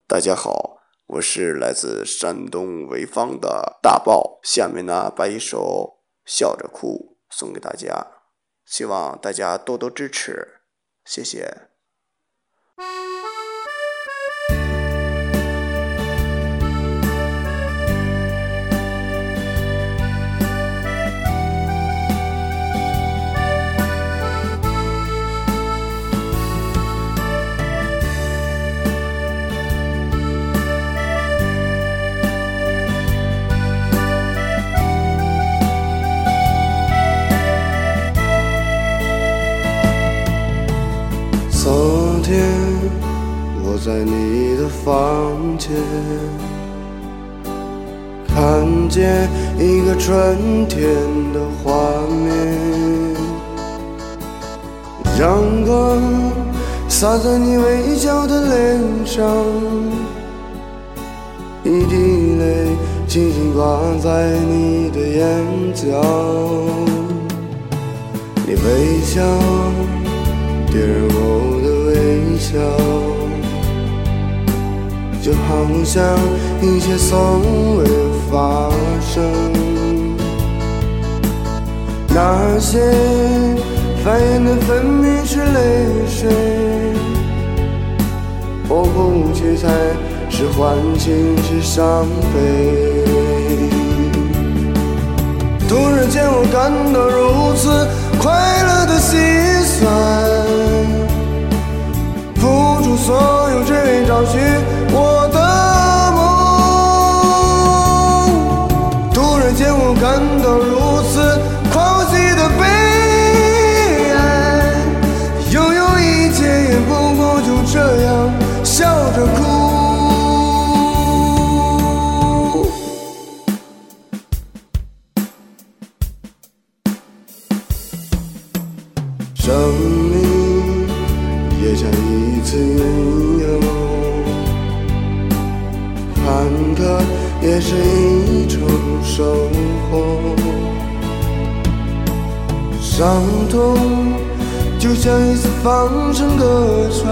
大家好，我是来自山东潍坊的大豹，下面呢把一首笑着哭送给大家，希望大家多多支持，谢谢。 昨天我在你的房间，看见一个春天的画面，阳光洒在你微笑的脸上，一滴泪轻轻挂在你的眼角，你微笑点燃我的微笑，就好像一切从未发生。那些繁衍的分明是泪水，我哭泣才是欢庆，是伤悲。突然间我感到如此快乐的心酸，付出所有只为找寻我的梦。突然间我感到如此狂喜的悲哀，拥有一切也不过就这样笑着哭。生命也像一次拥有，坎坷也是一种收获，伤痛就像一次放声歌唱，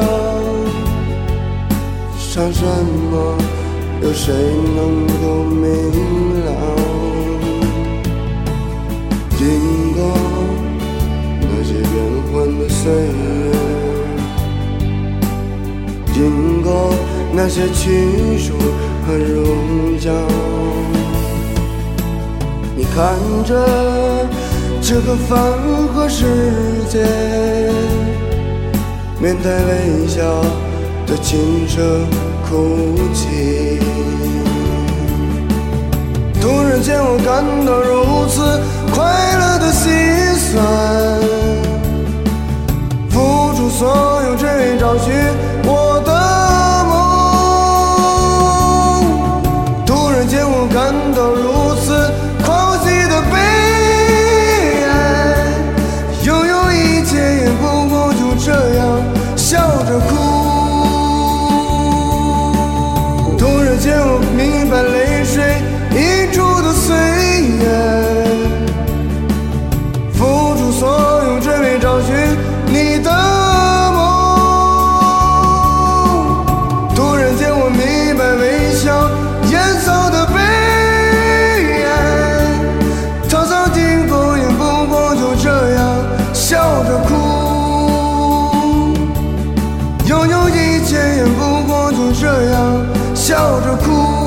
唱什么有谁能够明了？经过那些变幻的岁月，经过那些屈辱和荣耀，你看着这个繁华世界，面带微笑的轻声哭泣。突然间我感到如此快乐的心酸，付出所有只为找寻我的梦。突然间我感到如此狂喜的悲哀，拥有一切也不过就这样笑着哭。突然间我明白泪水溢出的岁月，付出所有只为找寻你的梦。突然间我明白微笑烟草的悲哀，沧桑经过也不过就这样笑着哭，拥有一切也不过就这样笑着哭。